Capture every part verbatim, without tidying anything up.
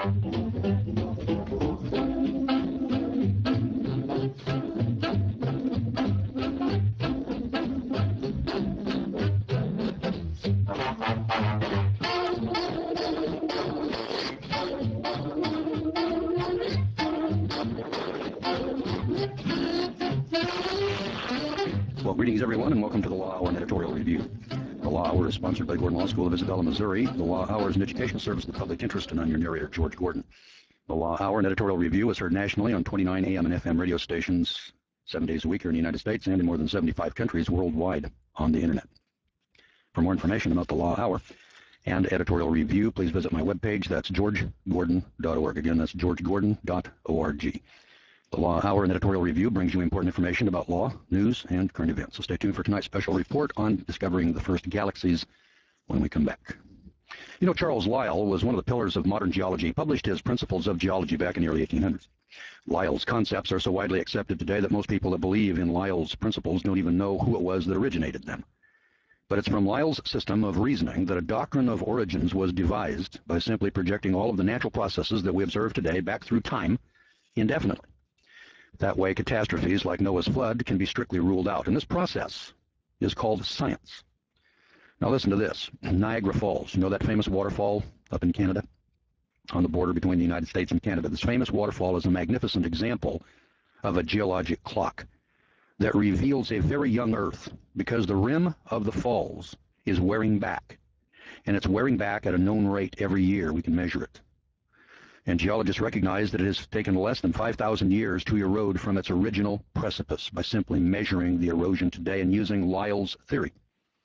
Well, greetings, everyone, and welcome to the Law Hour and Editorial Review. The Law Hour is sponsored by Gordon Law School of Isabella, Missouri. The Law Hour is an educational service of the public interest, and I'm your narrator, George Gordon. The Law Hour and Editorial Review is heard nationally on twenty-nine A M and F M radio stations seven days a week here in the United States and in more than seventy-five countries worldwide on the Internet. For more information about the Law Hour and Editorial Review, please visit my webpage. That's george gordon dot org. Again, that's george gordon dot org. The Law Hour and Editorial Review brings you important information about law, news, and current events. So stay tuned for tonight's special report on discovering the first galaxies when we come back. You know, Charles Lyell was one of the pillars of modern geology. He published his Principles of Geology back in the early eighteen hundreds. Lyell's concepts are so widely accepted today that most people that believe in Lyell's principles don't even know who it was that originated them. But it's from Lyell's system of reasoning that a doctrine of origins was devised by simply projecting all of the natural processes that we observe today back through time indefinitely. That way, catastrophes like Noah's flood can be strictly ruled out. And this process is called science. Now listen to this. Niagara Falls. You know that famous waterfall up in Canada? On the border between the United States and Canada. This famous waterfall is a magnificent example of a geologic clock that reveals a very young Earth because the rim of the falls is wearing back. And it's wearing back at a known rate every year. We can measure it. And geologists recognize that it has taken less than five thousand years to erode from its original precipice by simply measuring the erosion today and using Lyell's theory.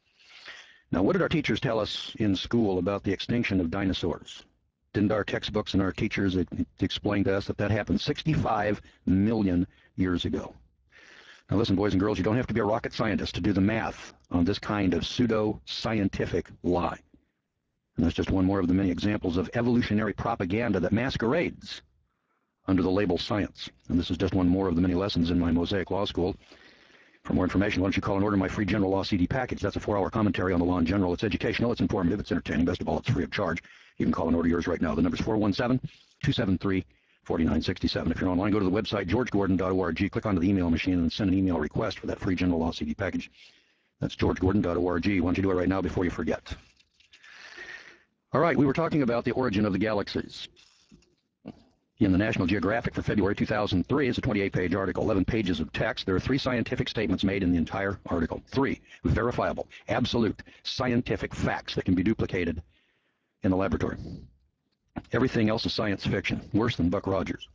Now, what did our teachers tell us in school about the extinction of dinosaurs? Didn't our textbooks and our teachers explain to us that that happened sixty-five million years ago? Now listen, boys and girls, you don't have to be a rocket scientist to do the math on this kind of pseudo-scientific lie. And that's just one more of the many examples of evolutionary propaganda that masquerades under the label science. And this is just one more of the many lessons in my Mosaic Law School. For more information, why don't you call and order my free general law C D package? That's a four-hour commentary on the law in general. It's educational, it's informative, it's entertaining. Best of all, it's free of charge. You can call and order yours right now. The number's four one seven, two seven three, four nine six seven. If you're online, go to the website, george gordon dot org. Click onto the email machine and send an email request for that free general law C D package. That's george gordon dot org. Why don't you do it right now before you forget? All right, we were talking about the origin of the galaxies. In the National Geographic for February two thousand three, it's a twenty-eight page article, eleven pages of text. There are three scientific statements made in the entire article. Three verifiable, absolute scientific facts that can be duplicated in the laboratory. Everything else is science fiction, worse than Buck Rogers.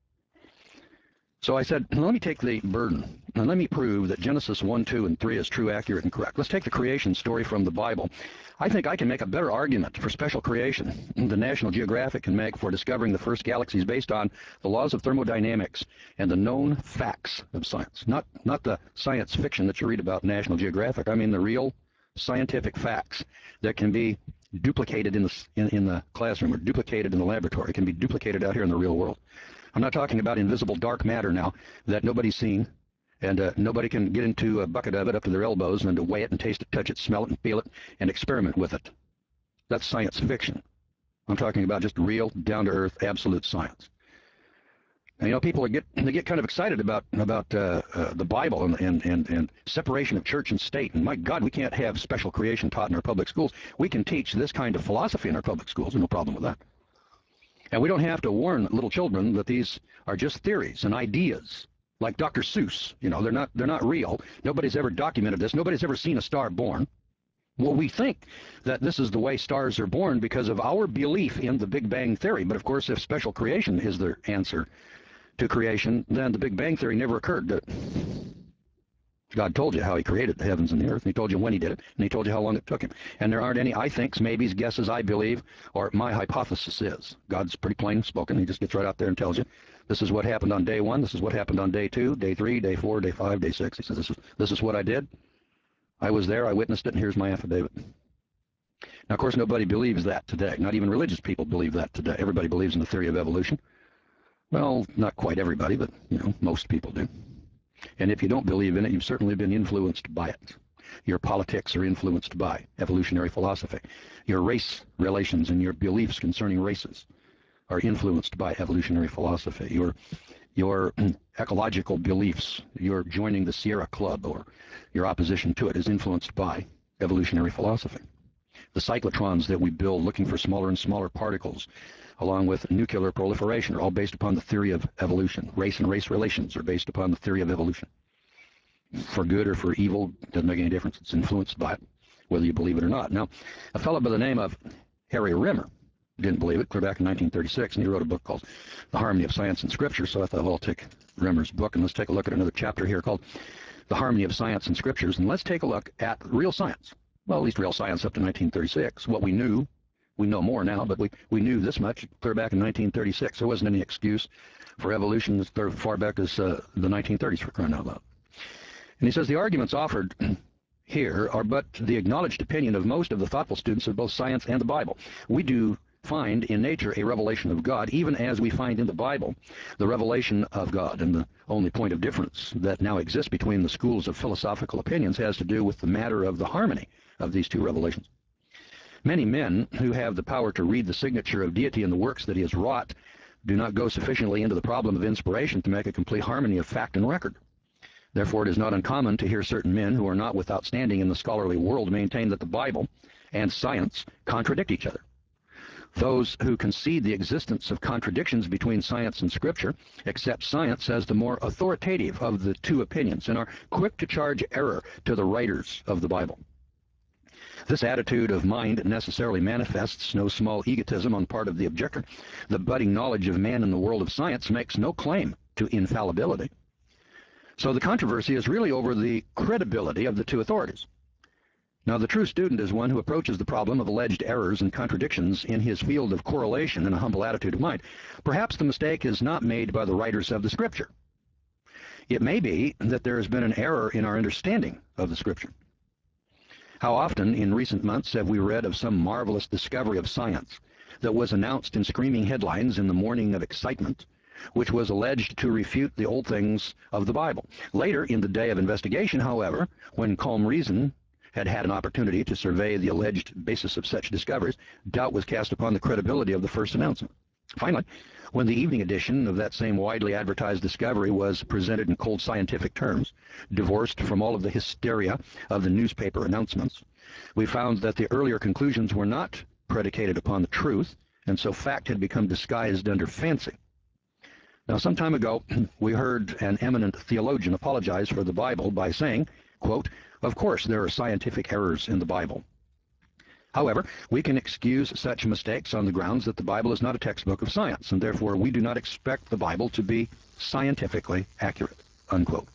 So I said, let me take the burden, and let me prove that Genesis one, two, and three is true, accurate, and correct. Let's take the creation story from the Bible. I think I can make a better argument for special creation than the National Geographic can make for discovering the first galaxies based on the laws of thermodynamics and the known facts of science. Not, not the science fiction that you read about in National Geographic. I mean the real scientific facts that can be duplicated in the, in, in the classroom or duplicated in the laboratory. It can be duplicated out here in the real world. I'm not talking about invisible dark matter now that nobody's seen, and uh, nobody can get into a bucket of it up to their elbows and to weigh it and taste it, touch it, smell it, and feel it, and experiment with it. That's science fiction. I'm talking about just real, down-to-earth, absolute science. And, you know, people get they get kind of excited about about uh, uh, the Bible and, and and and separation of church and state. And my God, we can't have special creation taught in our public schools. We can teach this kind of philosophy in our public schools. There's no problem with that. And we don't have to warn little children that these are just theories and ideas, like Doctor Seuss. You know, they're not they're not real. Nobody's ever documented this. Nobody's ever seen a star born. Well, we think that this is the way stars are born because of our belief in the Big Bang Theory. But of course, if special creation is the answer to creation, then the Big Bang Theory never occurred, did it? God told you how he created the heavens and the earth, and he told you when he did it, and he told you how long it took him. And there aren't any I thinks, maybes, guesses, I believe, or my hypothesis is. God's pretty plain spoken. He just gets right out there and tells you, this is what happened on day one, this is what happened on day two, day three, day four, day five, day six. He says, this is, this is what I did. I was there, I witnessed it, and here's my affidavit. Now, of course, nobody believes that today. Not even religious people believe that today. Everybody believes in the theory of evolution. Well, not quite everybody, but, you know, most people do. And if you don't believe in it, you've certainly been influenced by it. Your politics are influenced by evolutionary philosophy. Your race relations and your beliefs concerning races are influenced by evolutionary philosophy. Your, your ecological beliefs, your joining the Sierra Club or your opposition to it is influenced by evolutionary philosophy. The cyclotrons that we build looking for smaller and smaller particles, along with nuclear proliferation, are all based upon the theory of evolution. Race and race relations are based upon the theory of evolution. For good or for evil, doesn't make any difference. It's influenced by it, whether you believe it or not. Now, a fellow by the name of Harry Rimmer didn't believe it clear back in nineteen thirty-six, and he wrote a book called The Harmony of Science and Scripture. So I thought, well, I'll take Rimmer's book, and let's take a look at another chapter here called The Harmony of Science and Scriptures, and let's take a look at real science. Well, at least real science up to nineteen thirty-six. What we knew, we know more now, but we, we knew this much clear back in nineteen thirty-six. There wasn't any excuse for evolution as far back as uh, the nineteen thirties, for crying out loud. And he says the arguments offered here are but the acknowledged opinion of most of the thoughtful students of both science and the Bible. We do find in nature a revelation of God, even as we find in the Bible the revelation of God. And the only point of difference that now exists between the schools of philosophical opinions has to do with the matter of the harmony of these two revelations. Many men who have the power to read the signature of deity in the works that he has wrought do not go sufficiently into the problem of inspiration to make a complete harmony of fact and record. Therefore, it is not uncommon to hear certain men who are not without standing in the scholarly world maintain that the Bible and science contradict each other. Those who concede the existence of contradictions between science and Scripture accept science as the more authoritative of the two opinions and are quick to charge error to the writers of the Bible. This attitude of mind necessarily manifests no small egotism on the part of the objector. The budding knowledge of man in the world of science makes no claim to infallibility. So the controversy is really over the credibility of the two authorities. Now, the true student is one who approaches the problem of alleged errors and contradictions in his field of correlation in a humble attitude of mind. Perhaps the mistake is not made by the writers of the Scripture. It may be that there has been an error in our understanding of the Scripture. How often in recent months have we read of some marvelous discovery of science that was announced in screaming headlines in the morning of excitement, which was alleged to refute the old things of the Bible. Later, in the day of investigation, however, when calm reason had had an opportunity to survey the alleged basis of such discoveries, doubt was cast upon the credibility of the first announcement. Finally, when the evening edition of that same widely advertised discovery was presented in cold scientific terms, divorced from all of the hysteria of the newspaper announcements, we found that the earlier conclusions were not predicated upon the truth, and so fact had become disguised under fancy. Now, some time ago, we heard an eminent theologian apologize for the Bible by saying, quote, "Of course there are scientific errors in the Bible. However, we can excuse such mistakes on the grounds that the Bible is not a textbook of science, and therefore we do not expect the Bible to be scientifically accurate," unquote.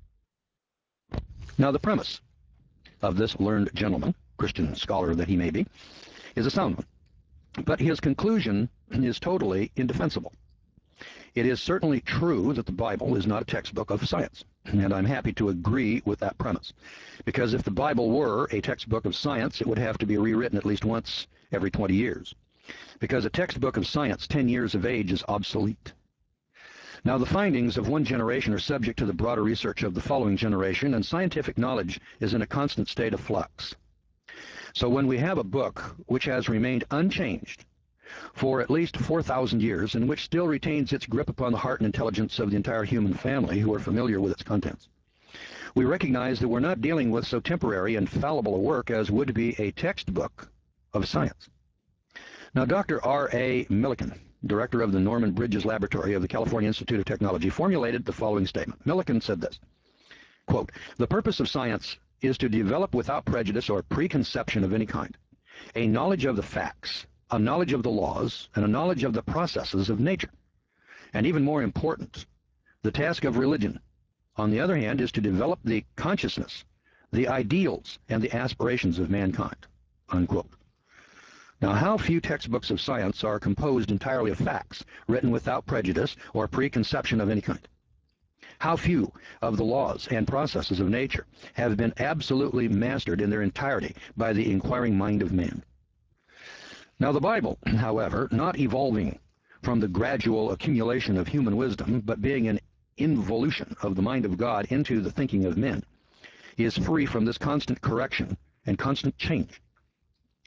Now, the premise of this learned gentleman, Christian scholar that he may be, is a sound one, but his conclusion is totally indefensible. It is certainly true that the Bible is not a textbook of science, and I'm happy to agree with that premise, because if the Bible were a textbook of science, it would have to be rewritten at least once every twenty years, because a textbook of science ten years of age is obsolete. Now, the findings of one generation are subject to the broader research of the following generation, and scientific knowledge is in a constant state of flux. So when we have a book which has remained unchanged for at least four thousand years, and which still retains its grip upon the heart and intelligence of the entire human family who are familiar with its contents, we recognize that we're not dealing with so temporary and fallible a work as would be a textbook of science. Now, Doctor R A Millikan, director of the Norman Bridges Laboratory of the California Institute of Technology, formulated the following statement. Millikan said this, quote, "The purpose of science is to develop without prejudice or preconception of any kind a knowledge of the facts, a knowledge of the laws, and a knowledge of the processes of nature. And even more important, the task of religion, on the other hand, is to develop the consciousness, the ideals, and the aspirations of mankind," unquote. Now, how few textbooks of science are composed entirely of facts, written without prejudice or preconception of any kind? How few of the laws and processes of nature have been absolutely mastered in their entirety by the inquiring mind of man? Now, the Bible, however, not evolving from the gradual accumulation of human wisdom, but being an involution of the mind of God into the thinking of men, is free from this constant correction and constant change.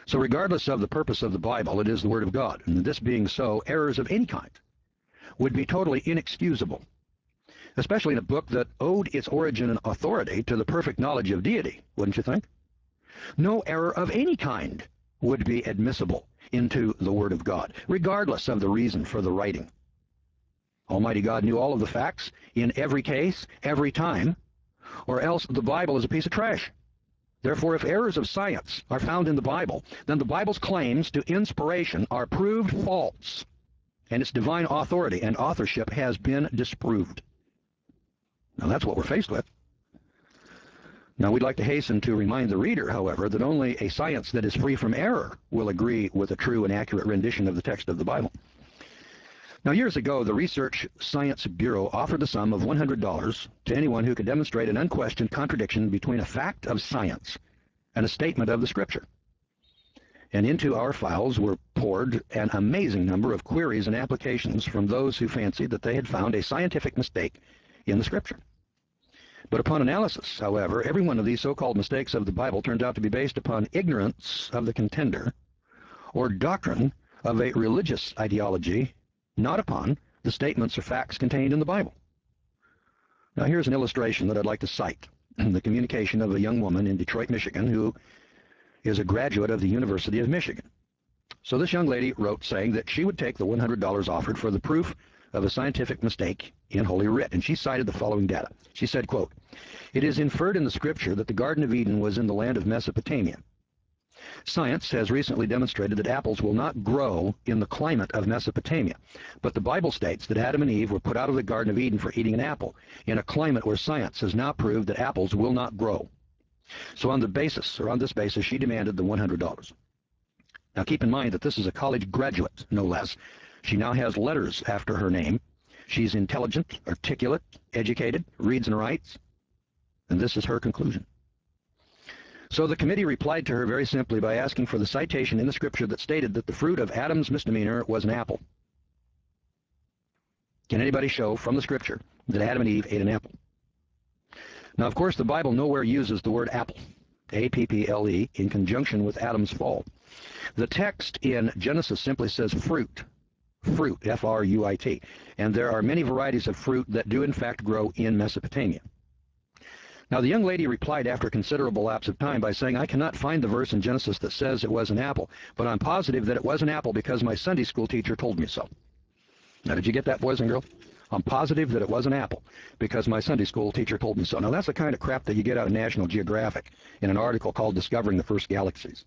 So regardless of the purpose of the Bible, it is the Word of God. And this being so, errors of any kind would be totally inexcusable, especially in a book that owed its origin and authority to the perfect knowledge of deity, wouldn't you think? No error of any kind would be admissible into the Word of God, regardless of the reason for the writing. Almighty God knew all of the facts in every case, every time, or else the Bible is a piece of trash. Therefore, if errors of science are found in the Bible, then the Bible's claims to inspiration are proved false, and its divine authority and authorship has been disproved. Now, that's what we're faced with. Now, we'd like to hasten to remind the reader, however, that only a science that is free from error will agree with a true and accurate rendition of the text of the Bible. Now, years ago, the Research Science Bureau offered the sum of one hundred dollars to anyone who could demonstrate an unquestioned contradiction between a fact of science and a statement of the Scripture. And into our files were poured an amazing number of queries and applications from those who fancied that they had found a scientific mistake in the Scripture. But upon analysis, however, every one of these so-called mistakes of the Bible turned out to be based upon ignorance of the contender or doctrine of a religious ideology, not upon the statements or facts contained in the Bible. Now, here's an illustration that I'd like to cite. The communication of a young woman in Detroit, Michigan, who is a graduate of the University of Michigan. So this young lady wrote saying that she would take the one hundred dollars offered for the proof of a scientific mistake in Holy Writ, and she cited the following data. She said, quote, "It is inferred in the Scripture that the Garden of Eden was in the land of Mesopotamia. Science has recently demonstrated that apples will not grow in the climate of Mesopotamia, but the Bible states that Adam and Eve were put out of the Garden of Eden for eating an apple, in a climate where science has now proved that apples will not grow." So on the basis, or on this basis, she demanded the one hundred dollars. Now keep in mind that this is a college graduate, no less. She now has letters after her name. She's intelligent, articulate, educated, reads and writes, and this is her conclusion. So the committee replied to her very simply by asking for the citation in the Scripture that stated that the fruit of Adam's misdemeanor was an apple. Can anybody show from the Scripture that Adam and Eve ate an apple? Now, of course, the Bible nowhere uses the word apple, A P P L E, in conjunction with Adam's fall. The text in Genesis simply says fruit, fruit, F R U I T, and there are many varieties of fruit that do in fact grow in Mesopotamia. Now, the young lady replied after a considerable lapse of time by saying, "I cannot find the verse in Genesis that says it was an apple, but I'm positive that it was an apple because my Sunday school teacher told me so." Now, did you get that, boys and girls? I'm positive that it was an apple because my Sunday school teacher told me so. Now, that's the kind of crap that you get out of National Geographic in an article called Discovering the First Galaxies.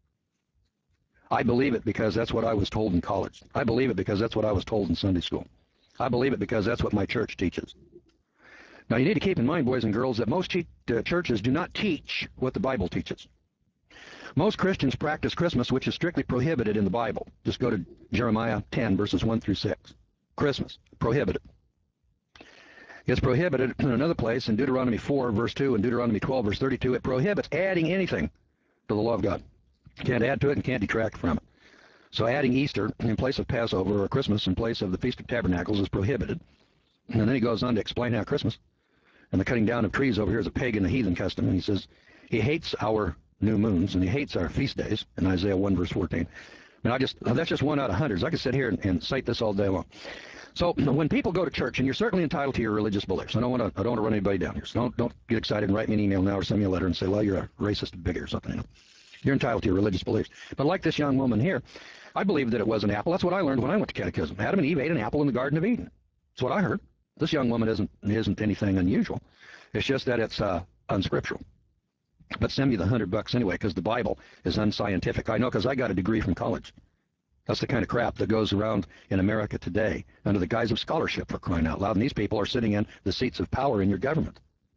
I believe it because that's what I was told in college. I believe it because that's what I was told in Sunday school. I believe it because that's what my church teaches. Now, you need to keep in mind, boys and girls, that most ch uh, churches do not teach what the Bible teaches. Most Christians practice Christmas, which is strictly prohibited in the Bible. Just go to Jeremiah ten, verses one through six. Christmas, prohibited. It's prohibited in another place in Deuteronomy four, verse two, and Deuteronomy twelve, verse thirty-two. It prohibits adding anything to the law of God. You can't add to it and can't detract from it. So adding Easter in place of Passover or Christmas in place of the Feast of Tabernacles is prohibited. And then he goes on to explain how Christmas and the cutting down of trees over here is a pagan, a heathen custom. And he says he hates our new moons and he hates our feast days in Isaiah one, verse fourteen. I mean, I just, that's just one out of hundreds. I could sit here and, and cite this all day long. So when people go to church, and you're certainly entitled to your religious beliefs. I don't want to, I don't want to run anybody down here. So don't, don't get excited and write me an email now or send me a letter and say, well, you're a racist bigot or something. You know? You're entitled to your religious beliefs. But like this young woman here, I believe that it was an apple. That's what I learned when I went to catechism. Adam and Eve ate an apple in the Garden of Eden. That's what I heard. This young woman isn't, isn't anything unusual. It's just that it's uh, unscriptural. But send me the hundred bucks anyway, because the Bible is unscientific. I know, because I got a degree from college. That's the kind of crap that goes around in America today under the guise of scholarship, for crying out loud. And these people are sitting in the seats of power in your government.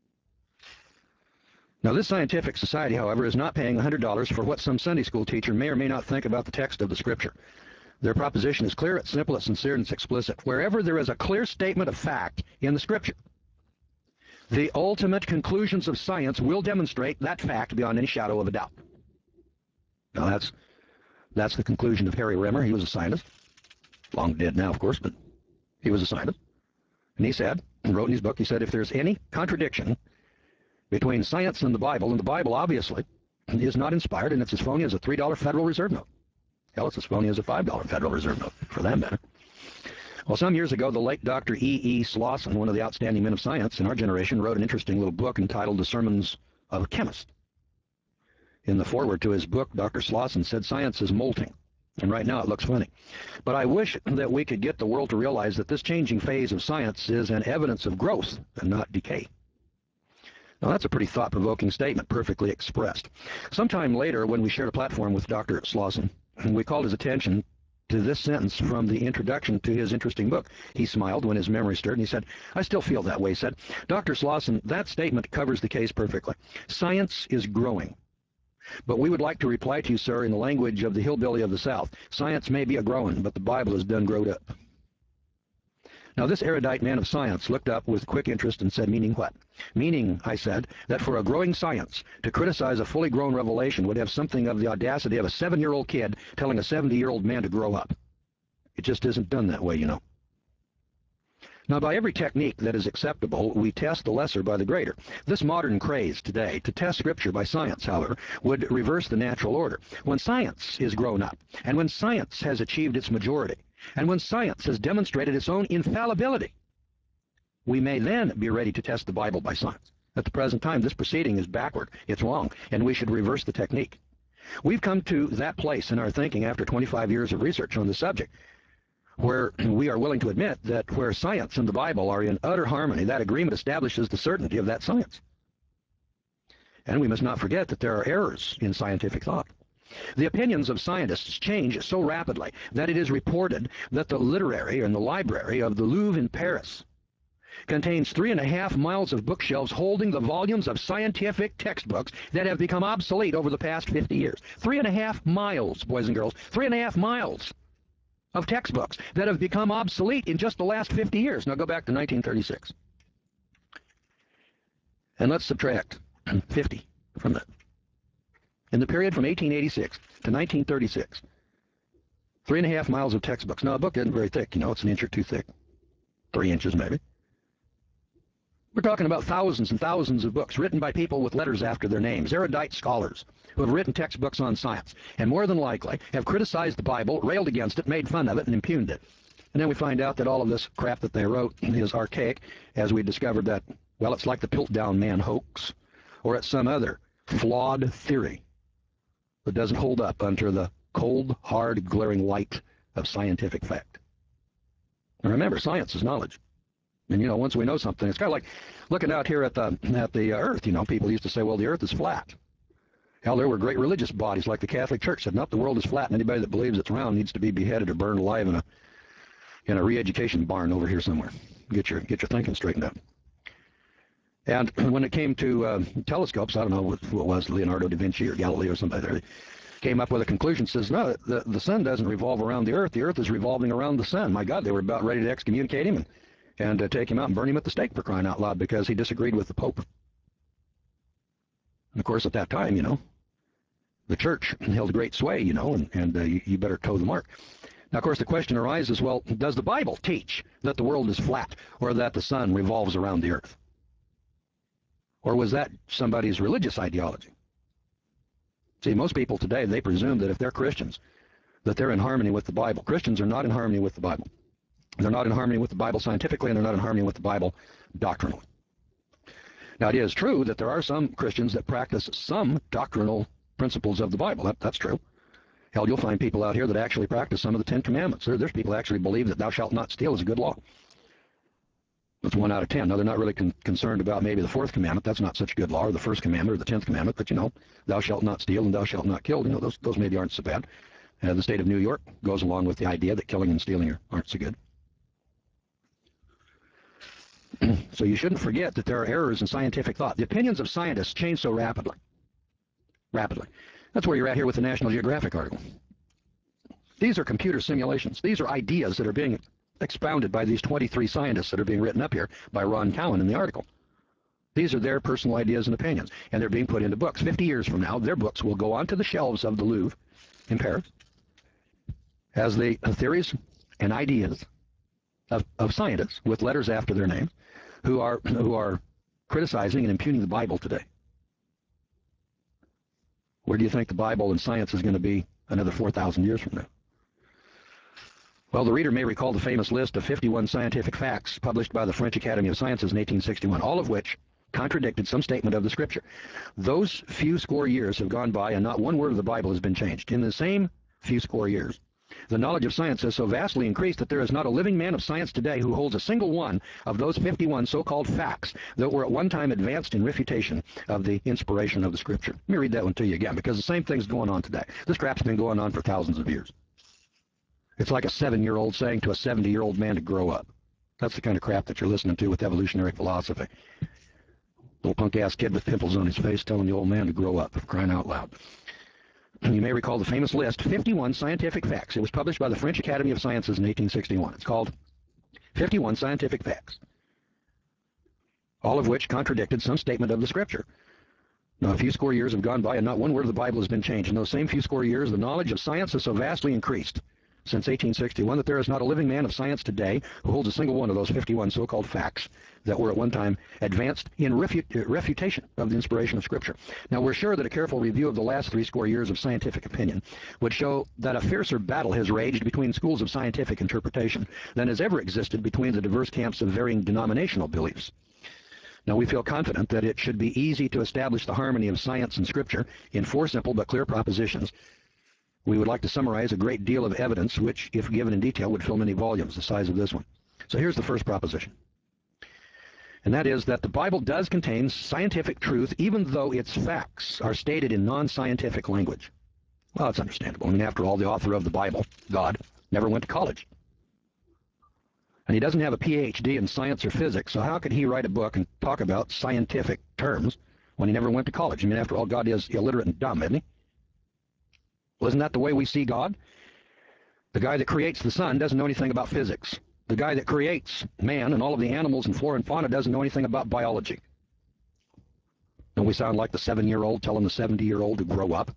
Now, this scientific society, however, is not paying one hundred dollars for what some Sunday school teacher may or may not think about the text of the Scripture. Their proposition is clear, it's simple, it's sincere, and it's explicit. Wherever there is a clear statement of fact in the Scripture, the ultimate conclusions of science will demonstrate that fact beyond any shadow of a doubt. Now, that's, that's the conclusion of Harry Remmer. He was a scientist. Long dead now, of course, but he was a scientist. And he said, and wrote in his book, he said, if there's any contradiction between science and the Bible, and the Bible obviously is not inspired, and it's as phony as a three dollar Federal Reserve note. Hell, it's as phony as a five dollar Federal Reserve note, for that matter. Well, some years ago, the late Doctor E E Slawson, one of the outstanding men of science in our generation, wrote an interesting little book entitled The Sermons of a Chemist. In the foreword to his book, Doctor Slawson said, "Science is molting, and right now it looks funny. But I wish that we could get the world to realize that this changing phase of science is an evidence of growth and not decay." Now, that's a pretty thought-provoking statement, perfectly expressed. Sometime later, when we shared a platform with Doctor Slawson, we called his attention to this sentence from the introduction to his interesting book. He smiled when his memory stirred, and he said, "I still feel that way," he said. "Doctor Slawson, that statement covers the case perfectly. Science is growing. But we would like to reply to you, sir, in the language of the hillbilly of the South. Science may be a-growing, but the Bible is done growed up." Now, this erudite man of science looked up with quick interest and said, "Meaning what?" "Meaning," I said, "that for a growing science to criticize a fully grown revelation would have something of the audacity of a seven-year-old kid telling a seventy-year-old man to grow up. It just isn't done that way, you know." Now, by every technique that is acceptable, we test the lesser by the greater. This modern craze today to test Scripture by science, however, would reverse the natural order. When science is grown up, and when science has achieved its majority, and when science has demonstrated its own infallibility, we may then be ready to test the Bible by science. At the present time, this proceeding is backward. It's wrong, and we should reverse the technique. We've come to that place in our thinking after twenty-five years of research on the subject, where we are willing to admit that where science and the Bible are in utter harmony, that agreement establishes the certainty of that science. And we must not forget that there are errors in scientific thought. The opinions of scientists change so rapidly that it is reported that the literary and the library of the Louvre in Paris contains three and a half miles of bookshelves holding the volumes of scientific textbooks that have become obsolete over the past fifty years. Three and a half miles, boys and girls, three and a half miles of textbooks that have become obsolete in just the last fifty years. Now go back to nineteen thirty-six. And let's subtract fifty from that. In the period from eighteen eighty-six to nineteen thirty-six, three and a half miles of textbooks. Now, a book isn't very thick, you know, it's an inch or two thick. Three inches, maybe. We're talking about thousands and thousands of books written by people with letters after their names, erudite scholars who have written textbooks on science, and more than likely have criticized the Bible, railed against it, made fun of it, and impugned it. And then we find out that all of this crap that they wrote is archaic, as we discovered that, well, it's like the Piltdown Man hoax, or it's some other flawed theory that doesn't hold up under the cold, hard, glaring light of scientific fact. And remember, science is knowledge. And, you know, once we know something, it's kind of like looking out here at the, at the uh, earth. You know, people used to say, well, the earth is flat. Hell, there were great religious bodies like the Catholic Church said, nope, the world is flat, and anybody that believes it's round needs to be beheaded or burned alive in a, in a re-education barn over here somewhere. Get your, get your thinking straightened out. And when it came to uh, telescopes, I don't know who it was, Leonardo da Vinci or Galileo or somebody there, came up with a conclusion, says, no, the, the sun doesn't revolve around the earth. The earth is revolving around the sun. My God, they were about ready to excommunicate him and, and uh, take him out and burn him at the stake, for crying out loud, because he disagreed with the Pope. And, of course, at that time, you know, the church held great sway, you know, and, and uh, you, you better toe the mark. Now, of course, the question arises, well, does the Bible teach that the world is flat or that the sun revolves around the earth? Or was that somebody's religious ideology? See, most people today, they presume that if they're Christians, that they're in harmony with the Bible. Christians are not in harmony with the Bible. They're not in harmony with the Bible scientifically, and they're not in harmony with the Bible doctrinally. Now, it is true that there are some Christians that practice some doctrinal principles of the Bible. That, that's true. Hell, you'll find people out here that actually practice some of the Ten Commandments. There, there's people that actually believe that thou shalt not steal is a good law. That's one out of ten. Now, they're not really con concerned about maybe the fourth commandment. That's not such a good law, or the first commandment, or the tenth commandment. But, you know, thou shalt not steal and thou shalt not kill. You know, those, those maybe aren't so bad. Uh, the state of New York goes along with the idea that killing and stealing are, aren't so good. So you shouldn't forget that there are errors in scientific thought. The opinions of scientists change so rapidly. Rapidly. That's where you're at here with the National Geographic article. These are computer simulations. These are ideas that are being expounded by these twenty-three scientists that are being written up here by Ron Cowan in the article. These are their personal ideas and opinions, and they're being put into books. Fifty years from now, their books will go onto the shelves of the Louvre in Paris as the theories and ideas of, of scientists with letters after their names who are, who are criticizing and impugning the Bible today. Where do you think the Bible and science is going to be another four thousand years from now? Well, the reader may recall the famous list of fifty-one scientific facts published by the French Academy of Sciences in eighteen sixty-one, all of which contradicted some statement of the Scripture. Those few score years have gone by and not one word of the Bible has been changed. In the same few score years, the knowledge of science has so vastly increased that there is not a living man of science today who holds a single one of those fifty-one so-called facts that were at one time advanced in refutation of the inspiration of the Scripture. Let me read that one to you again, because the same thing's going on today. This crap's been going on for thousands of years. It's like a seven-year-old saying to a seventy-year-old man to grow up. That's the kind of crap that you're listening to with evolutionary philosophy. Little punk-ass kid with pimples on his face telling the old man to grow up, crying out loud. You may recall the famous list, fifty-one scientific facts. It was published by the French Academy of Sciences in eighteen sixty-one. It's called fifty-one Scientific Facts, all of which contradicted some statement of the Scripture. Now, a few score years have gone by and not one word of the Bible has been changed. In those same few score years, the knowledge of science has so vastly increased since eighteen sixty-one that there is not a living man of science today who holds a single one of those fifty-one so-called facts that were at one time advanced in refut refutation of the inspiration of Scripture. Now, we're sure that a careful review of the last three score years of scientific opinion would show that a fiercer battle has raged between schools of scientific interpretation than has ever existed between the diverse camps of varying denominational beliefs. Now, we feel confident that it should be easy to establish the harmony of science and Scripture in four simple but clear propositions. We would like to summarize a great deal of evidence which, if given in detail, would fill many volumes the size of this one. So here's the first proposition. And that is that the Bible does contain scientific truth even though its facts are stated in non-scientific language. Well, it's understandable. I mean, after all, the author of the Bible, God, never went to college. And he doesn't have a P H D in science or physics, so how could he write a book and talk about scientific terms when he never went to college? I mean, after all, God is illiterate and dumb, isn't he? Well, isn't that the way we see God? The guy that creates the sun doesn't know anything about physics. The guy that creates man and all of the animals and flora and fauna doesn't know anything about biology. Don't we sound like the seven-year-old telling the seventy-year-old to grow up?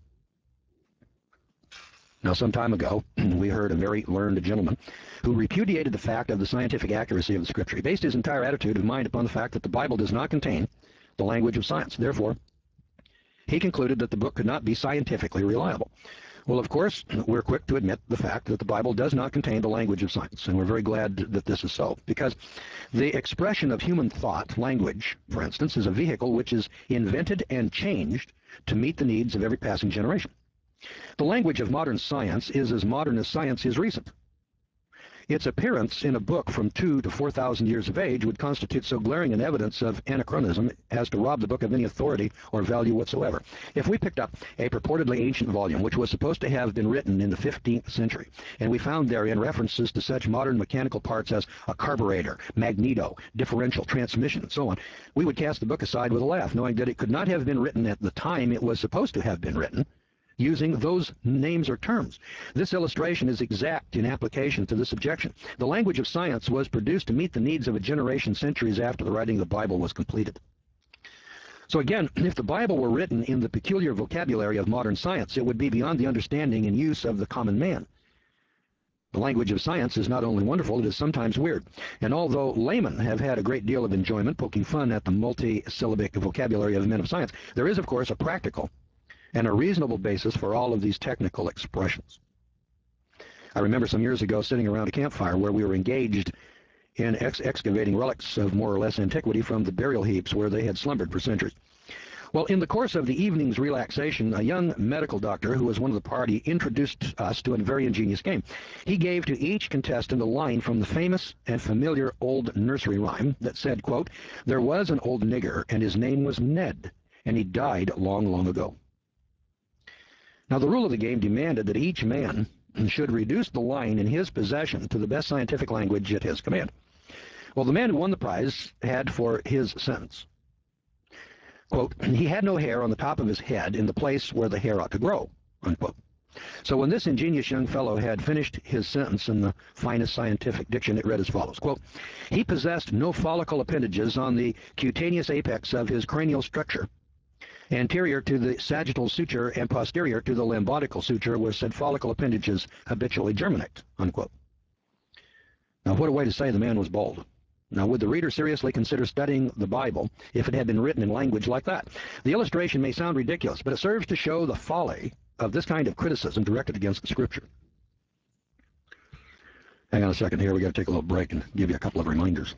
Now, some time ago, we heard a very learned gentleman who repudiated the fact of the scientific accuracy of the Scripture. He based his entire attitude of mind upon the fact that the Bible does not contain the language of science. Therefore, he concluded that the book could not be scientifically reliable. Well, of course, we're quick to admit the fact that the Bible does not contain the language of science, and we're very glad that this is so, because the expression of human thought, language, for instance, is a vehicle which is invented and changed to meet the needs of every passing generation. The language of modern science is as modern as science is recent. Its appearance in a book from two to four thousand years of age would constitute so glaring an evidence of anachronism as to rob the book of any authority or value whatsoever. If we picked up a purportedly ancient volume, which was supposed to have been written in the fifteenth century, and we found therein references to such modern mechanical parts as a carburetor, magneto, differential, transmission, and so on, we would cast the book aside with a laugh, knowing that it could not have been written at the time it was supposed to have been written, using those names or terms. This illustration is exact in application to this objection. The language of science was produced to meet the needs of a generation centuries after the writing of the Bible was completed. So again, if the Bible were written in the peculiar vocabulary of modern science, it would be beyond the understanding and use of the common man. The language of science is not only wonderful, it is sometimes weird. And although laymen have had a great deal of enjoyment poking fun at the multi-syllabic vocabulary of men of science, there is, of course, a practical and a reasonable basis for all of these technical expressions. I remember some years ago sitting around a campfire where we were engaged in ex excavating relics of more or less antiquity from the burial heaps where they had slumbered for centuries. Well, in the course of the evening's relaxation, a young medical doctor who was one of the party introduced us to a very ingenious game. He gave to each contestant a line from the famous and familiar old nursery rhyme that said, quote, "There was an old nigger and his name was Ned, and he died long, long ago." Now, the rule of the game demanded that each man should reduce the line in his possession to the best scientific language at his command. Well, the man who won the prize had for his sentence, quote, "He had no hair on the top of his head in the place where the hair ought to grow," unquote. So when this ingenious young fellow had finished his sentence in the finest scientific diction, it read as follows, quote, "He possessed no follicle appendages on the cutaneous apex of his cranial structure, anterior to the sagittal suture and posterior to the lambdotical suture where said follicle appendages habitually germinate," unquote. Now, what a way to say the man was bald. Now, would the reader seriously consider studying the Bible if it had been written in language like that? The illustration may sound ridiculous, but it serves to show the folly of this kind of criticism directed against the Scripture. Hang on a second here. We've got to take a little break and give you a couple of reminders.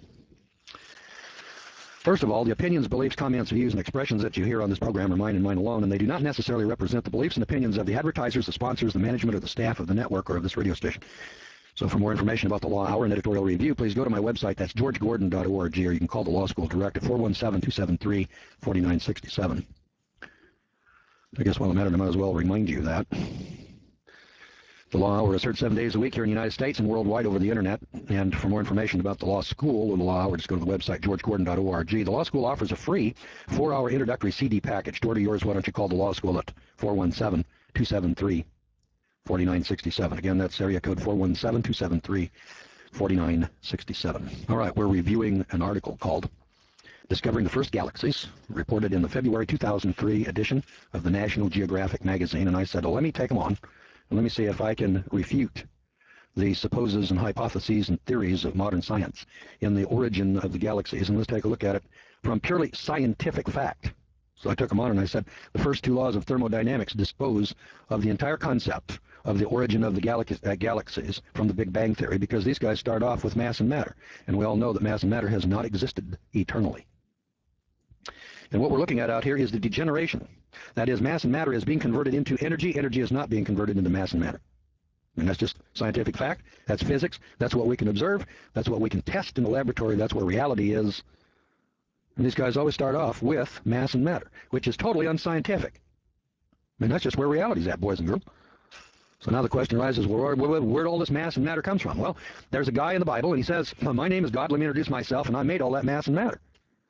First of all, the opinions, beliefs, comments, views, and expressions that you hear on this program are mine and mine alone, and they do not necessarily represent the beliefs and opinions of the advertisers, the sponsors, the management, or the staff of the network or of this radio station. So for more information about the Law Hour and editorial review, please go to my website. That's george gordon dot org, or you can call the Law School direct at four one seven, two seven three, four nine six seven. I guess while I'm at it, I might as well remind you that the Law Hour is heard seven days a week here in the United States and worldwide over the Internet. And for more information about the Law School or the Law Hour, just go to the website, george gordon dot org. The Law School offers a free four-hour introductory C D package. To order yours, why don't you call the Law School at four one seven, two seven three, four nine six seven. Again, that's area code four one seven, two seven three, four nine six seven. All right, we're reviewing an article called Discovering the First Galaxies, reported in the February two thousand three edition of the National Geographic magazine. And I said, well, let me take them on. And let me see if I can refute the supposes and hypotheses and theories of modern science in the origin of the galaxies. And let's take a look at it from purely scientific fact. So I took them on and I said, the first two laws of thermodynamics dispose of the entire concept of the origin of the galaxies, uh, galaxies from the Big Bang Theory, because these guys start off with mass and matter. And we all know that mass and matter has not existed eternally. And what we're looking at out here is the degeneration. That is, mass and matter is being converted into energy. Energy is not being converted into mass and matter. And that's just scientific fact. That's physics. That's what we can observe. That's what we can test in the laboratory. That's where reality is. And these guys always start off with mass and matter, which is totally unscientific. I mean, that's just where reality's at, boys and girls. So now the question arises, where, where, where'd all this mass and matter comes from? Well, there's a guy in the Bible, and he says, my name is God, let me introduce myself, and I made all that mass and matter.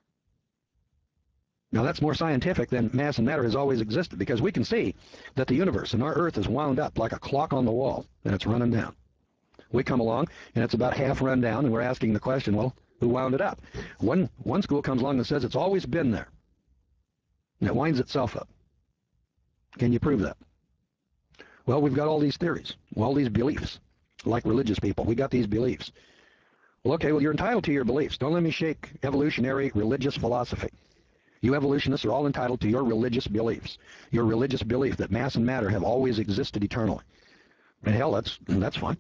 Now, that's more scientific than mass and matter has always existed, because we can see that the universe and our Earth is wound up like a clock on the wall, and it's running down. We come along, and it's about half run down, and we're asking the question, well, who wound it up? One, one school comes along and says it's always been there, and it winds itself up. Can you prove that? Well, we've got all these theories, all these beliefs, like religious people. We got these beliefs. Well, okay, well, you're entitled to your beliefs. Don't let me shake evolutionary religious philosophy. You evolutionists are all entitled to your religious beliefs, your religious belief that mass and matter have always existed eternally. And hell, that's, that's fine.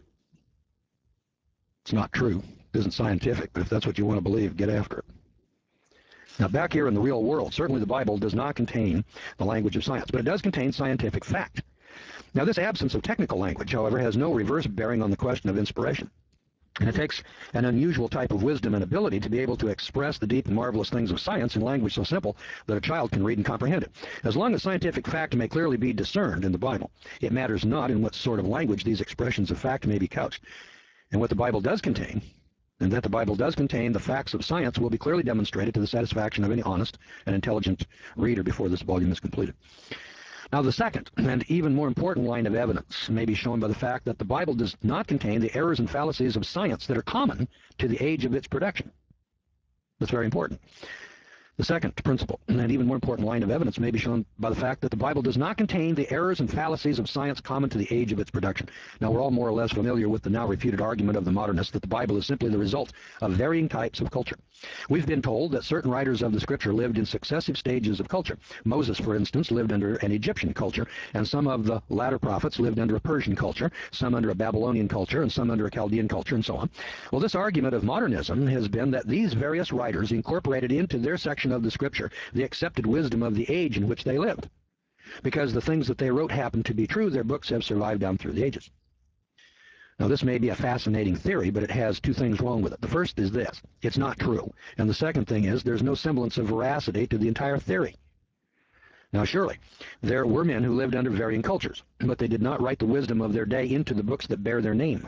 It's not true. It isn't scientific, but if that's what you want to believe, get after it. Now, back here in the real world, certainly the Bible does not contain the language of science, but it does contain scientific fact. Now, this absence of technical language, however, has no reverse bearing on the question of inspiration. And it takes an unusual type of wisdom and ability to be able to express the deep and marvelous things of science in language so simple that a child can read and comprehend it. As long as scientific fact may clearly be discerned in the Bible, it matters not in what sort of language these expressions of fact may be couched. And what the Bible does contain, and that the Bible does contain the facts of science, will be clearly demonstrated to the satisfaction of any honest and intelligent reader before this volume is completed. Now, the second, and even more important line of evidence may be shown by the fact that the Bible does not contain the errors and fallacies of science that are common to the age of its production. That's very important. The second principle, and even more important line of evidence, may be shown by the fact that the Bible does not contain the errors and fallacies of science common to the age of its production. Now, we're all more or less familiar with the now refuted argument of the modernists that the Bible is simply the result of varying types of culture. We've been told that certain writers of the Scripture lived in successive stages of culture. Moses, for instance, lived under an Egyptian culture, and some of the latter prophets lived under a Persian culture, some under a Babylonian culture, and some under a Chaldean culture, and so on. Well, this argument of modernism has been that these various writers incorporated into their section of the Scripture the accepted wisdom of the age in which they lived. Because the things that they wrote happened to be true, their books have survived down through the ages. Now, this may be a fascinating theory, but it has two things wrong with it. The first is this: it's not true. And the second thing is there's no semblance of veracity to the entire theory. Now, surely, there were men who lived under varying cultures, but they did not write the wisdom of their day into the books that bear their name.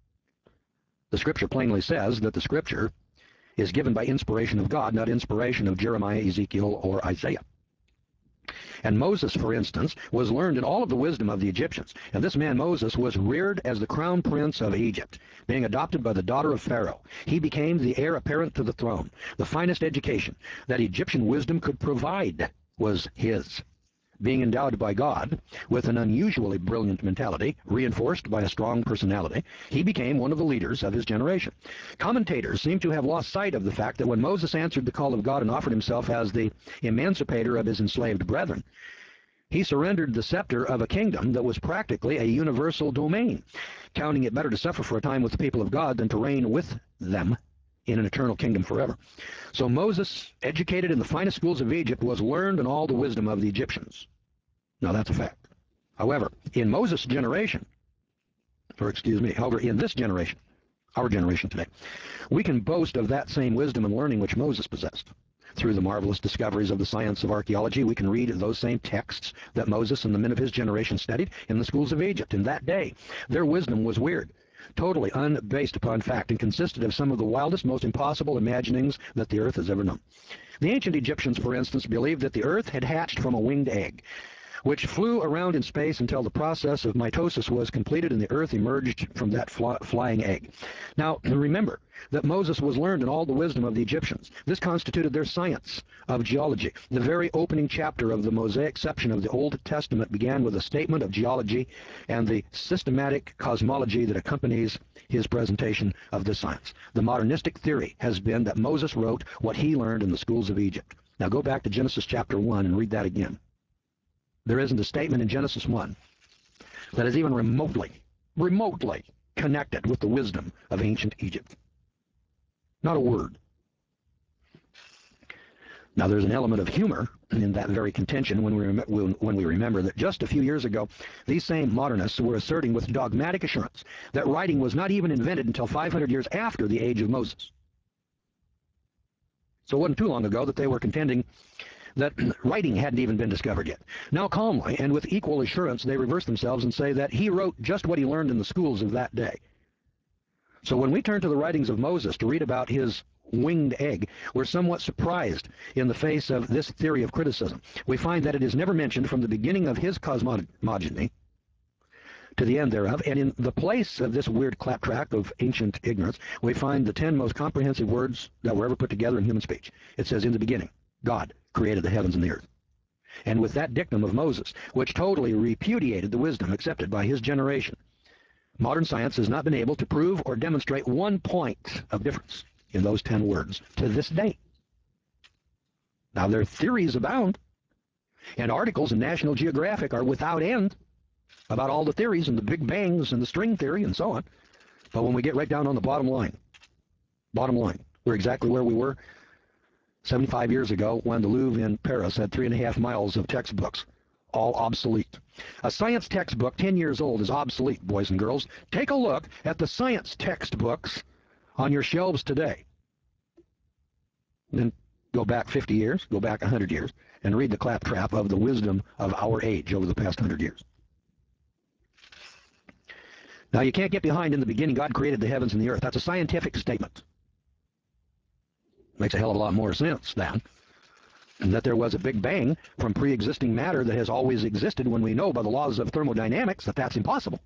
The Scripture plainly says that the Scripture is given by inspiration of God, not inspiration of Jeremiah, Ezekiel, or Isaiah. And Moses, for instance, was learned in all of the wisdom of the Egyptians. And this man Moses was reared as the crown prince of Egypt, being adopted by the daughter of Pharaoh. He became the heir apparent to the throne. The finest education that Egyptian wisdom could provide was his. being endowed by God with an unusually brilliant mentality, reinforced by a strong personality, he became one of the leaders of his generation. Commentators seem to have lost sight of the fact that when Moses answered the call of God and offered himself as the emancipator of his enslaved brethren, he surrendered the scepter of a kingdom that was practically a universal domain, counting it better to suffer for a time with the people of God than to reign with them in an eternal kingdom forever. So Moses, educated in the finest schools of Egypt, was learned in all the wisdom of the Egyptians. Now that's a fact. However, in Moses' generation, or excuse me, however, in this generation, our generation today, we can boast of that same wisdom and learning which Moses possessed. Through the marvelous discoveries of the science of archaeology, we can read those same texts that Moses and the men of his generation studied in the schools of Egypt. In that day, their wisdom was weird, totally unbased upon fact, and consisted of some of the wildest, most impossible imaginings that the earth has ever known. The ancient Egyptians, for instance, believed that the earth had hatched from a winged egg, which flew around in space until the process of mitosis was completed and the earth emerged from that fly flying egg. Now, remember that Moses was learned in all the wisdom of the Egyptians. This constituted their science of geology. The very opening chapter of the Mosaic section of the Old Testament began with a statement of geology and the systematic cosmology that accompanies his presentation of this science. The modernistic theory has been that Moses wrote what he learned in the schools of Egypt. Now go back to Genesis chapter one and read that again. There isn't a statement in Genesis one that is even remotely, remotely connected with the wisdom of ancient Egypt. Not a word. Now, there's an element of humor in that very contention when we, rem when we remember that just a few years ago, these same modernists were asserting with dogmatic assurance that writing was not even invented until five hundred years after the age of Moses. So it wasn't too long ago that they were contending that writing hadn't even been discovered yet. Now calmly and with equal assurance they reverse themselves and say that he wrote just what he learned in the schools of that day. So when we turn to the writings of Moses to read about his winged egg, we're somewhat surprised in the face of this theory of criticism. We find that it is never mentioned from the beginning of his cosmogony to the end thereof, and in the place of this weird claptrap of ancient ignorance, we find the ten most comprehensive words that were ever put together in human speech. It says, in the beginning, God created the heavens and the earth. And with that dictum of Moses, which totally repudiated the wisdom accepted by his generation, modern science has not been able to prove or demonstrate one point of difference in those ten words to this day. Now, their theories abound, and articles in National Geographic are without end about all the theories and the Big Bangs and the string theory and so on. But when we get right down on the bottom line, bottom line, we're exactly where we were seventy-five years ago when the Louvre in Paris had three and a half miles of textbooks, all obsolete. A science textbook ten years old is obsolete, boys and girls. Take a look at the science textbooks on your shelves today. Then go back fifty years, go back one hundred years, and read the claptrap of the wisdom of our age over the past one hundred years. Now, you can't get behind in the beginning God created the heavens and the earth. That's a scientific statement. Makes a hell of a lot more sense than and that there was a big bang from pre-existing matter that has always existed when we know by the laws of thermodynamics that that's impossible.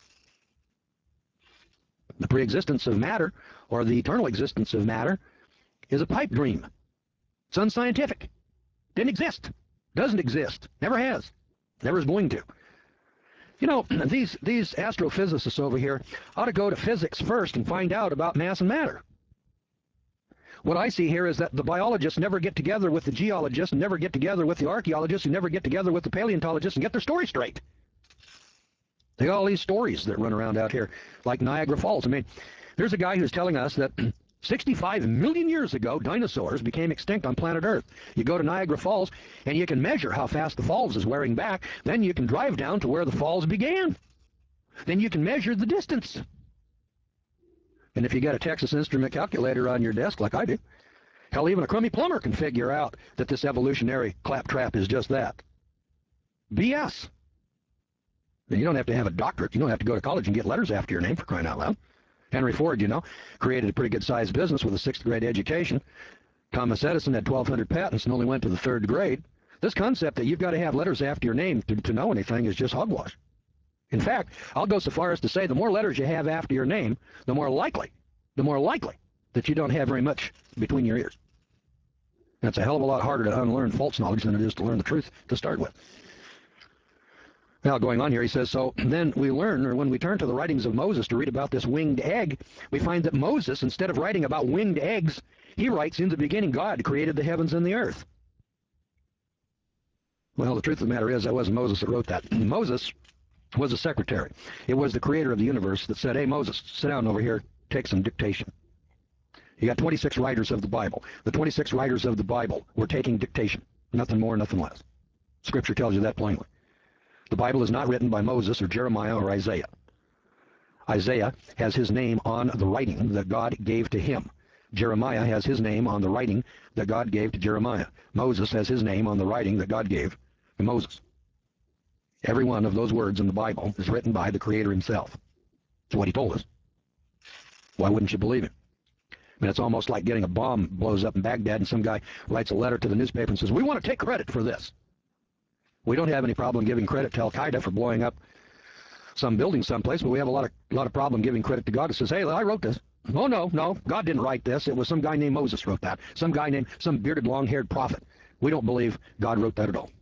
The pre-existence of matter, or the eternal existence of matter, is a pipe dream. It's unscientific. Didn't exist. Doesn't exist. Never has. Never is going to. You know, these, these astrophysicists over here ought to go to physics first and find out about mass and matter. What I see here is that the biologists never get together with the geologists, and never get together with the archaeologists, and never get together with the paleontologists and get their story straight. They got all these stories that run around out here, like Niagara Falls. I mean, there's a guy who's telling us that sixty-five million years ago, dinosaurs became extinct on planet Earth. You go to Niagara Falls, and you can measure how fast the falls is wearing back. Then you can drive down to where the falls began. Then you can measure the distance. And if you got a Texas Instrument calculator on your desk like I do, hell, even a crummy plumber can figure out that this evolutionary claptrap is just that. B S. And you don't have to have a doctorate. You don't have to go to college and get letters after your name, for crying out loud. Henry Ford, you know, created a pretty good-sized business with a sixth grade education. Thomas Edison had twelve hundred patents and only went to the third grade. This concept that you've got to have letters after your name to, to know anything is just hogwash. In fact, I'll go so far as to say the more letters you have after your name, the more likely, the more likely that you don't have very much between your ears. That's a hell of a lot harder to unlearn false knowledge than it is to learn the truth to start with. Now, going on here, he says, so then we learn, or when we turn to the writings of Moses to read about this winged egg, we find that Moses, instead of writing about winged eggs, he writes, in the beginning, God created the heavens and the earth. Well, the truth of the matter is, that wasn't Moses that wrote that. Moses was a secretary. It was the creator of the universe that said, hey, Moses, sit down over here, take some dictation. You got twenty-six writers of the Bible. The twenty-six writers of the Bible were taking dictation. Nothing more, nothing less. Scripture tells you that plainly. The Bible is not written by Moses or Jeremiah or Isaiah. Isaiah has his name on the writing that God gave to him. Jeremiah has his name on the writing that God gave to Jeremiah. Moses has his name on the writing that God gave to Moses. Every one of those words in the Bible is written by the Creator himself. That's what he told us. Why wouldn't you believe him? I mean, it's almost like getting a bomb blows up in Baghdad and some guy writes a letter to the newspaper and says, we want to take credit for this. We don't have any problem giving credit to Al-Qaeda for blowing up some building someplace, but we have a lot of a lot of problem giving credit to God that says, hey, I wrote this. Oh, no, no, God didn't write this. It was some guy named Moses wrote that. Some guy named, some bearded, long-haired prophet. We don't believe God wrote that at all.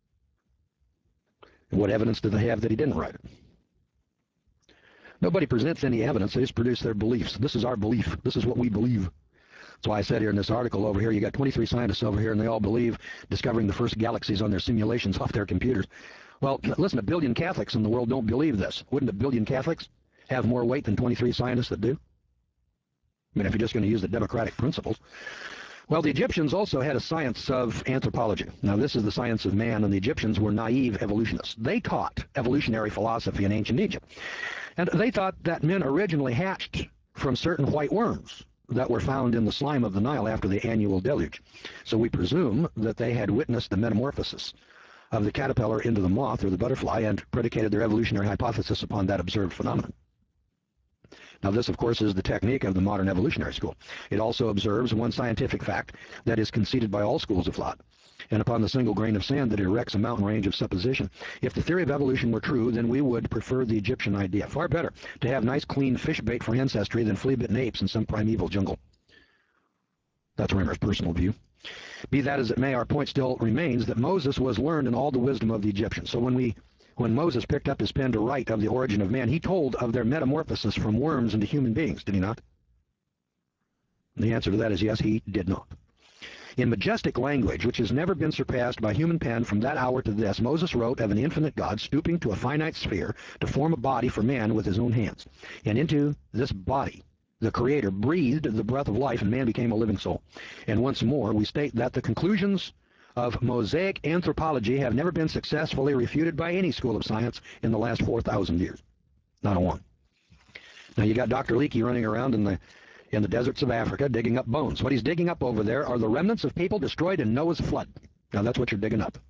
And what evidence do they have that he didn't write it? Nobody presents any evidence. They just produce their beliefs. This is our belief. This is what we believe. That's why I said here in this article over here, you got twenty-three scientists over here, and they all believe discovering the first galaxies on their simulations off their computers. Well, listen, a billion Catholics in the world don't believe this. Wouldn't a billion Catholics have more weight than twenty-three scientists that do? I mean, if you're just going to use the democratic principles. Well, the Egyptians also had a science of anthropology. Now, this is the science of man, and the Egyptians were naive evolutionists. They taught evolutionary philosophy in ancient Egypt. And they thought that men originally hatched from certain white worms that were found in the slime of the Nile after the annual deluge. So we presume that they had witnessed the metamorphosis of the caterpillar into the moth or the butterfly and predicated their evolutionary hypothesis upon that observed phenomenon. Now, this, of course, is the technique of the modern evolutionary school. It also observes one scientific fact that is conceded by all schools of thought, and upon the single grain of sand that erects a mountain range of supposition. If the theory of evolution were true, then we would prefer the Egyptian idea. Far better to have nice, clean fish bait for ancestry than flea-bitten apes in some primeval jungle. That's Rimmer's personal view. Be that as it may, our point still remains that Moses was learned in all the wisdom of the Egyptians. So when we When Moses picked up his pen to write of the origin of man, he told of their metamorphosis from worms into human beings, did he not? The answer to that is yes, he did not. In majestic language, which has never been surpassed by human pen from that hour to this, Moses wrote of an infinite God stooping to a finite sphere to form a body for man with his own hands. And into this body, the Creator breathed the breath of life, and man became a living soul. And once more, we state that the conclusions of Mosaic anthropology have never been successfully refuted by any school of science in the last four thousand years. Not a one. Now, you got Doctor Leakey running around in the in the deserts of Africa digging up bones. What he's digging up over there are the remnants of people destroyed in Noah's flood. Now, that's what you're digging up.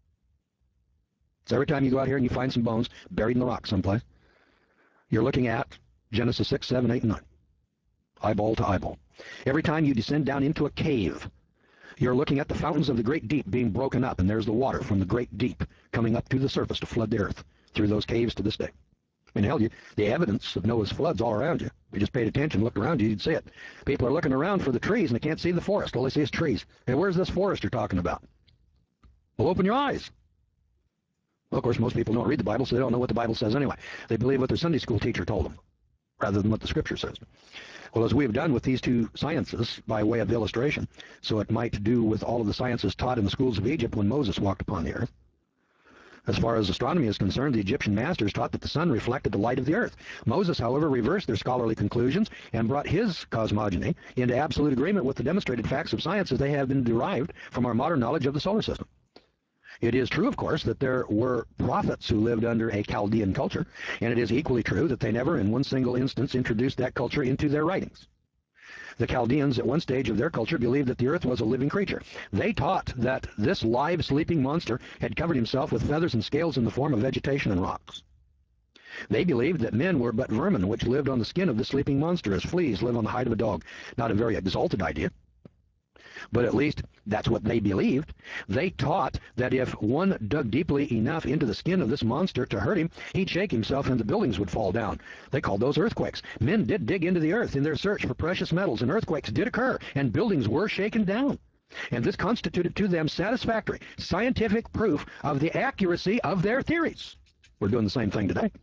So every time you go out here and you find some bones buried in the rock someplace, you're looking at Genesis six, seven, eight, and nine. Eyeball to eyeball. Every time you descend down into a cave, you're looking at the fountains of the great deep being broken up, and there's the water from the great deep coming up to the surface to flood the earth through those caves to this day. I mean, hell, you, the evidence of Noah's flood's all around you. If you just paid attention, looked around you, you'd see it. People are looking around for the trees, and they can't see the forest. All they see is trees. Hey, where's this forest you're talking about? Well, open your eyes. Well, of course, most people don't read the Bible, so they don't know what the Bible says anyway. They believe what their Sunday school teacher told them, rather than what the Scripture says. Well, as we have done with these two sciences by way of illustration, so it might do with all of the sciences taught in the schools of Egypt when Moses walked upon the earth. As far as astronomy is concerned, the Egyptian masters taught that the sun reflected the light of the earth. Moses, however, reversed their scholarly conclusions and brought his cosmogony into absolute agreement with the demonstrated facts of science as they have been derived from our modern knowledge of the solar system. It is true, of course, that there were prophets who lived under a Chaldean culture, and it is equally true that they never in one single instance introduced that culture into their writings. The Chaldeans at one stage of their culture believed that the earth was a living creature. They taught that this live sleeping monster had covered himself with feathers and scales in the form of vegetation and rocks. They believed that men were but vermin which lived on the skin of the sleeping monster as fleas live on the hide of a dog. Not a very exalted idea, but at least that's what they believed. They taught that if one dug deeply enough into the skin of this monster to hurt him, he'd shake himself and the buildings would fall down. They called those earthquakes. Men did dig into the earth in their search for precious metals, and earthquakes did occur, and buildings were shaken down. And this constituted to them satisfactory scientific proof of the accuracy of their theories. We're doing the same thing today.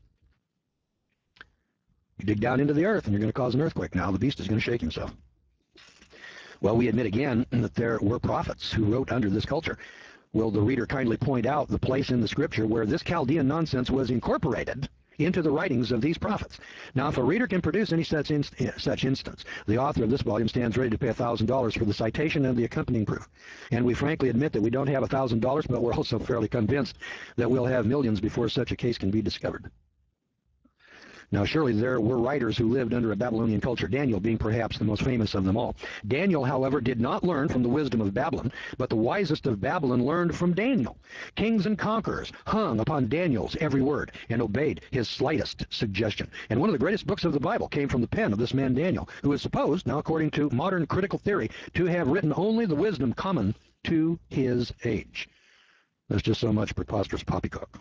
You dig down into the earth and you're going to cause an earthquake. Now the beast is going to shake himself. Well, we admit again that there were prophets who wrote under this culture. Will the reader kindly point out the place in the scripture where this Chaldean nonsense was incorporated into the writings of these prophets? Now, if a reader can produce any such, inst such instance, the author of this volume stands ready to pay one thousand dollars for the citation and the accompanying proof. And we frankly admit that we don't have one thousand dollars, but we're also fairly convinced that we'll have millions before such a case can be discovered. Now, surely there were writers who lived under a Babylonian culture, Daniel being perhaps the most famous of them all. Daniel, however, did not learn from the wisdom of Babylon, but the wisest of Babylon learned from Daniel. Kings and conquerors hung upon Daniel's every word and obeyed his slightest suggestion. And one of the greatest books of the Bible came from the pen of this man Daniel, who is supposed, now according to modern critical theory, to have written only the wisdom common to his age. There's just so much preposterous poppycock.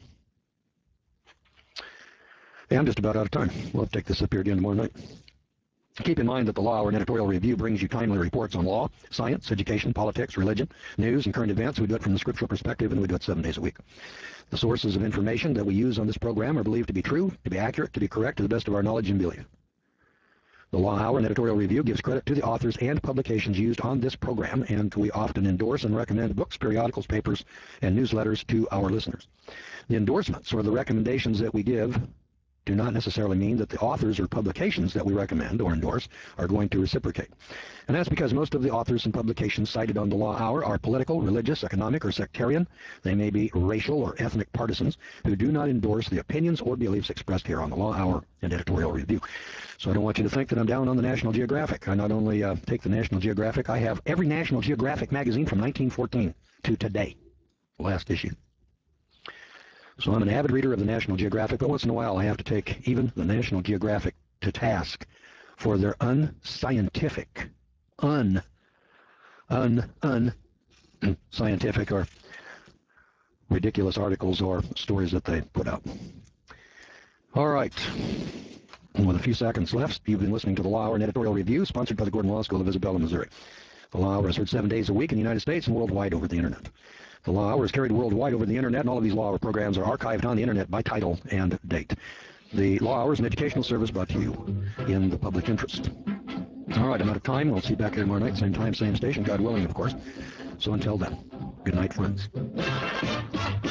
Hey, I'm just about out of time. We'll have to take this up here again tomorrow night. Keep in mind that the Law Hour and Editorial Review brings you timely reports on law, science, education, politics, religion, news, and current events. We do it from the scriptural perspective, and we do it seven days a week. The sources of information that we use on this program are believed to be true, to be accurate, to be correct, to the best of our knowledge and belief. The Law Hour and Editorial Review gives credit to the authors and publications used on this program, and we often endorse and recommend books, periodicals, papers, and newsletters to our listeners. The endorsements or the recommendations that we give do not necessarily mean that the authors or publications that we recommend or endorse are going to reciprocate. And that's because most of the authors and publications cited on the Law Hour are political, religious, economic, or sectarian. They may be racial or ethnic partisans who do not endorse the opinions or beliefs expressed here on the Law Hour and Editorial Review. So I don't want you to think that I'm down on the National Geographic. I not only uh, take the National Geographic, I have every National Geographic magazine from nineteen fourteen to today, last issue. So I'm an avid reader of the National Geographic, but once in a while I have to take even the National Geographic to task for their unscientific, un, un, un, scientific or ridiculous articles or stories that they put out. All right. With a few seconds left, you've been listening to the Law Hour and Editorial Review, sponsored by the Gordon Law School of Isabella, Missouri. The Law Hour is heard seven days a week in the United States and worldwide over the Internet. The Law Hour is carried worldwide over the Internet, and all of these Law Hour programs are archived on the Internet by title and date. The Law Hour is an educational service brought to you in the public interest. All right, I'm out of time. We'll see you back here tomorrow night, same time, same station, God willing, of course. So until then, good night, friends.